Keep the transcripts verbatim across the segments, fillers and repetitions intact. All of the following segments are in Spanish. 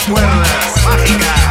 cuerdas mágicas.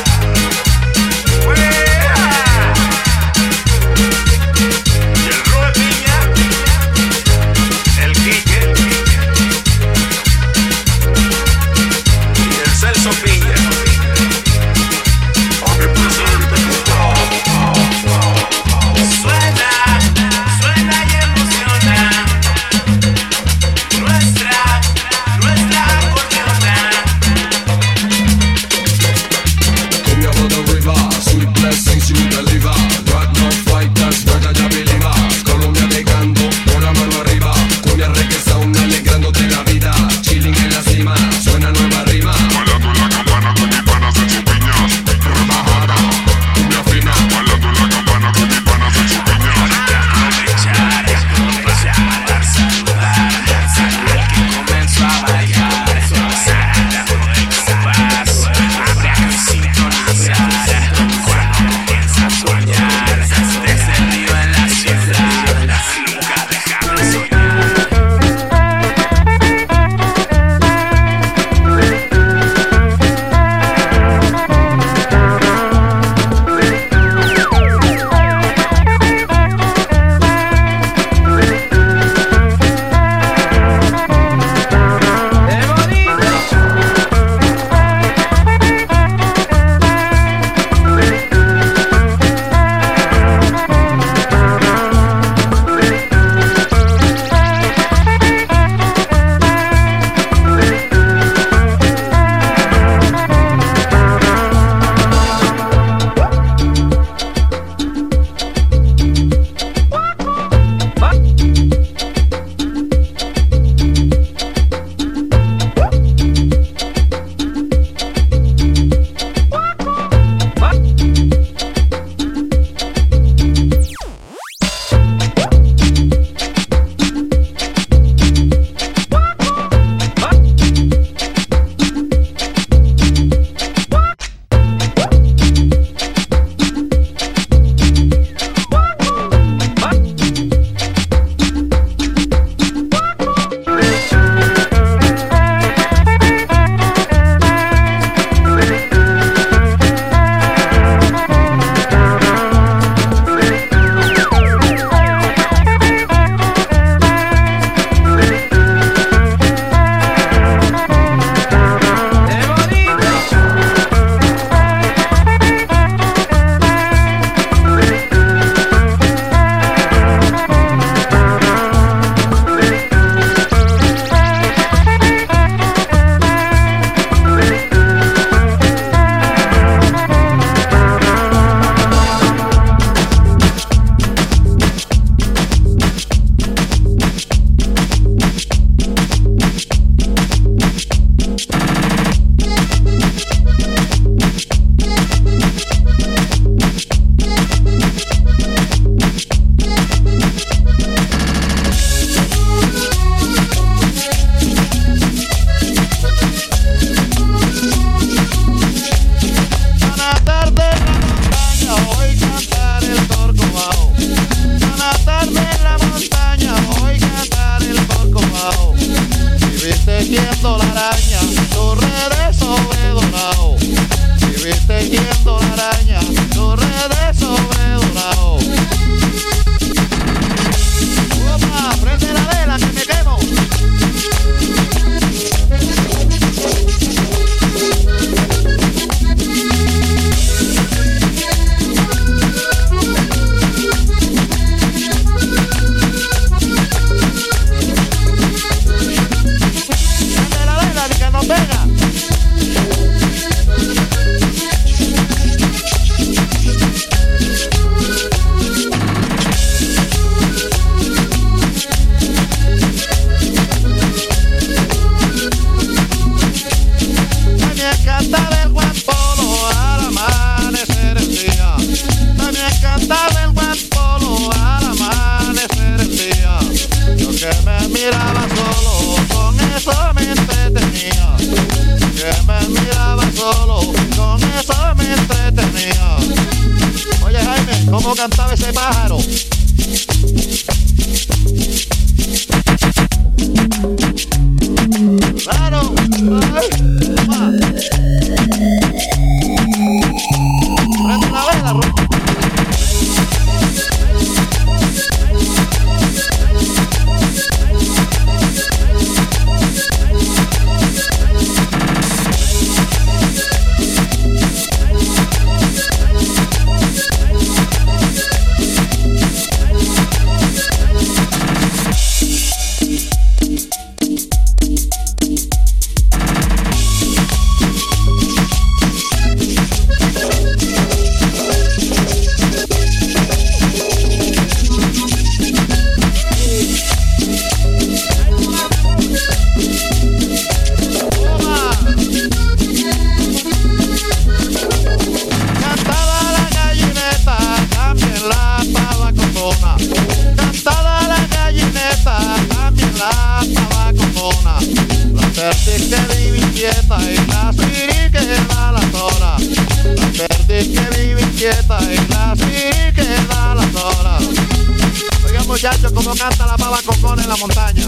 ¿Cómo cantaba ese pájaro? Claro. Ay, muchachos, cómo canta la pava cocona en la montaña.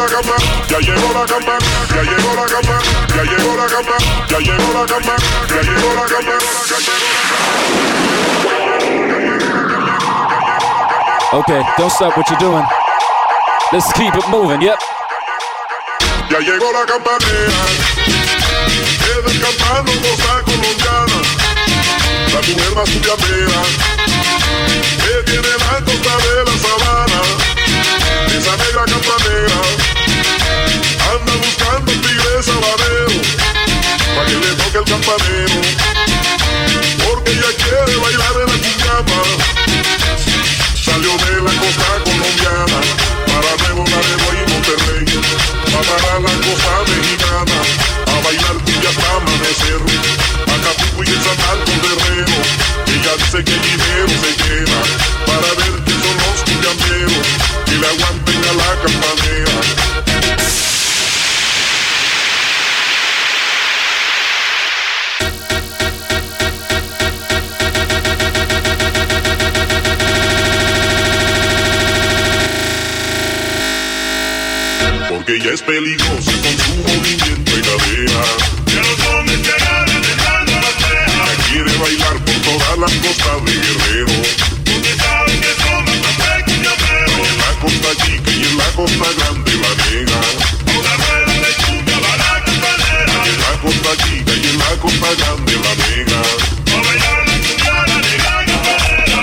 la cama, ya llegó la cama, ya llegó la cama, ya llegó la cama, ya llegó la cama, ya llegó la cama, ya llegó la cama. Okay, don't stop what you're doing. Let's keep it moving, yep. Ya llegó la campanera, es del campano cosa colombiana, la mujer más cumbiambera, que tiene la costa de la sabana, esa negra campanera, anda buscando un tigre sabanero, pa' que le toque el campanero, porque ella quiere bailar en la cumbiamba, salió de la costa colombiana, para Nuevo Laredo y Monterrey, para la costa mexicana, a bailar cumbia hasta amanecer, Acapulco y el San Marcos de Herrero, ella dice que el dinero se queda, para ver quién son los cumbiamberos, que le aguanten a la campanera. Porque ella es peligrosa con su movimiento y cadera. Que los hombres te agarran dejando la ceja. Ella quiere bailar por todas las costas de Guerrero. Porque saben que somos café cumbiambero. Y en la costa chica y en la costa grande la nega. Una rueda de cumbia va la campanera. Y en la costa chica y en la costa grande la nega. A bailar la cumbia la nega campanera.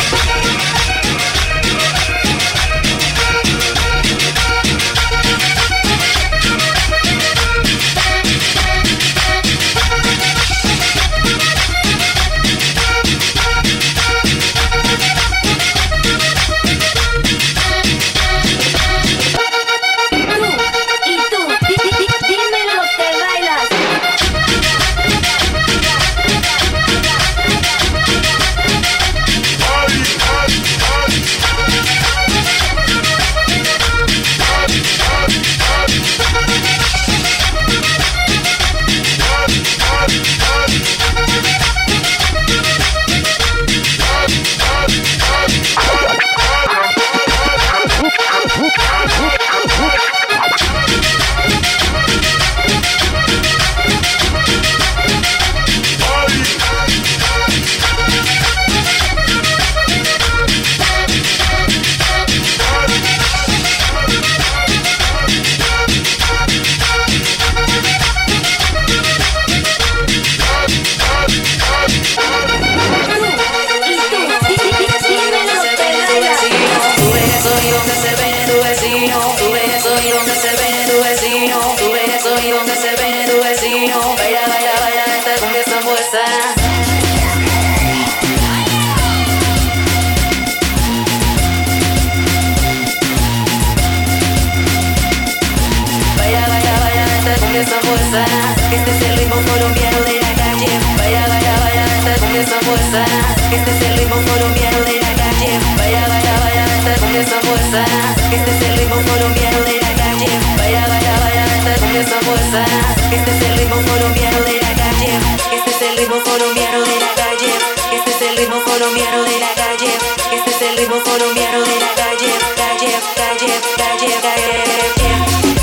Este es el ritmo colombiano de la calle. Vaya, vaya, vaya, esta cumbia sabuesa. Este es el ritmo colombiano de la calle. Vaya, vaya, vaya, esta cumbia sabuesa. Este es el ritmo colombiano de la calle. Vaya, vaya, vaya, esta cumbia sabuesa. Este es el ritmo colombiano de la calle. Este es el ritmo colombiano de la calle. Este es el ritmo colombiano de la calle. Este es el ritmo colombiano de la calle. Calle, calle, calle, calle.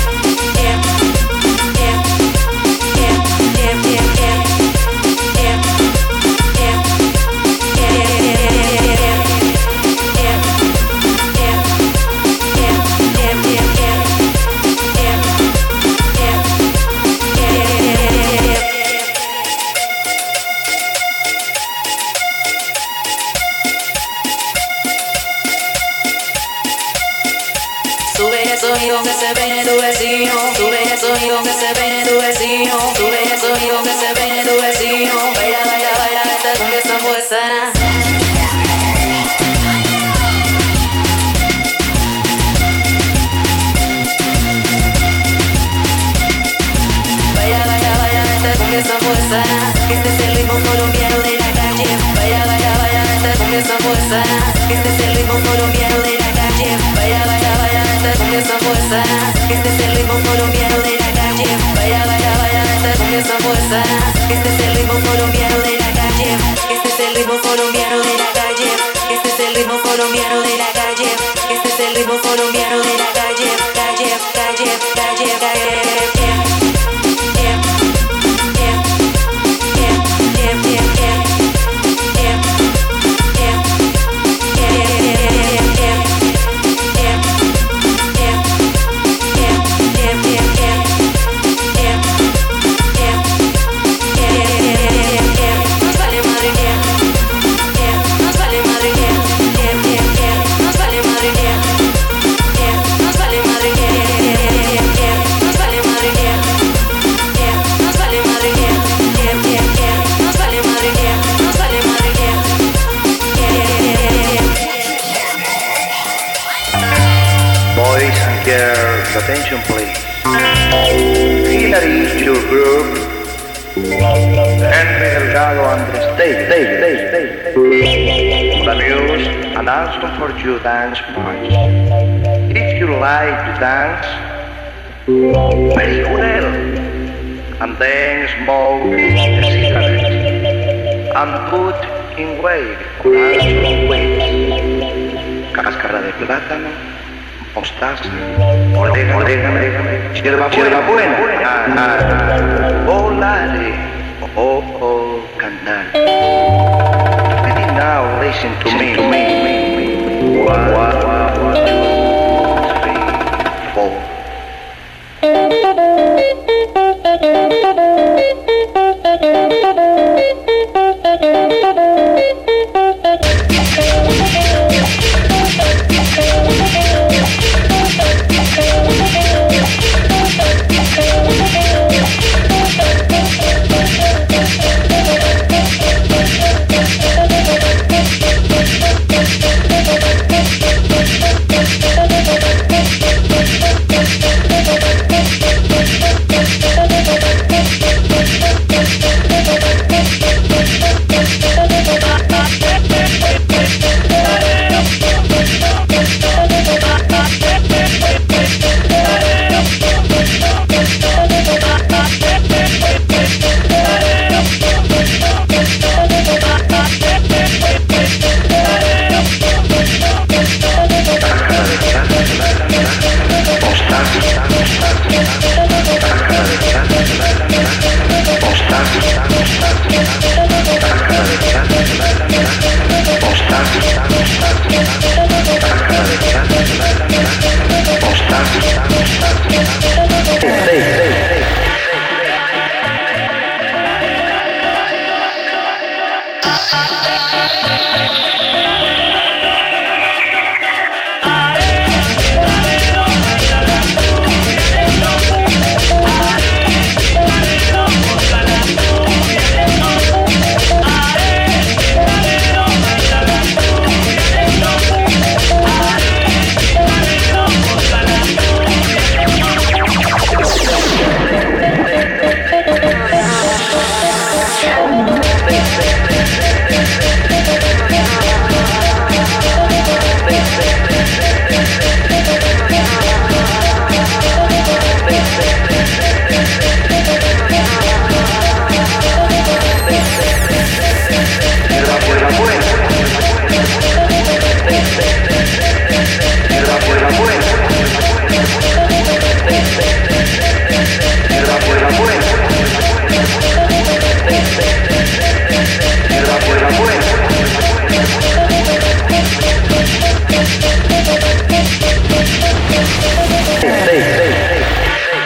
Sonido que se ve en tu vecino, sube el sonido que se ve en tu vecino, sube el sonido que se ve en tu vecino, baila, baila, baila, esta cumbia sabuesa. Baila, baila, baila, esta cumbia sabuesa. Este es el ritmo colombiano de la calle. Baila, baila, baila, esta cumbia sabuesa. Este es el ritmo colombiano de la calle. Baila, baila, baila, esta cumbia sabuesa. Este es el ritmo colombiano de la calle. Baila, baila, baila, esta cumbia sabuesa. Este es el ritmo colombiano de la calle. Este es el ritmo colombiano de la calle. Este es el ritmo colombiano de la calle. Este es el ritmo colombiano de la calle. Calle, calle, calle. Attention please. Hillary, your group. Henry Delgado on the stage, stage, stage, stage. The news announcement for you dance party. If you like to dance, very well. And then smoke a cigarette. And put in wave for us weights. Cáscara de plátano. Mostaza, orégano, orégano, hierba, hierba buena, ah, ah, ah, volare, oh, oh, cantar. Maybe now listen to me, to me, one, one, one, two, three, four.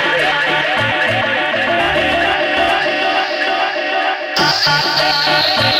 Hey, hey, hey.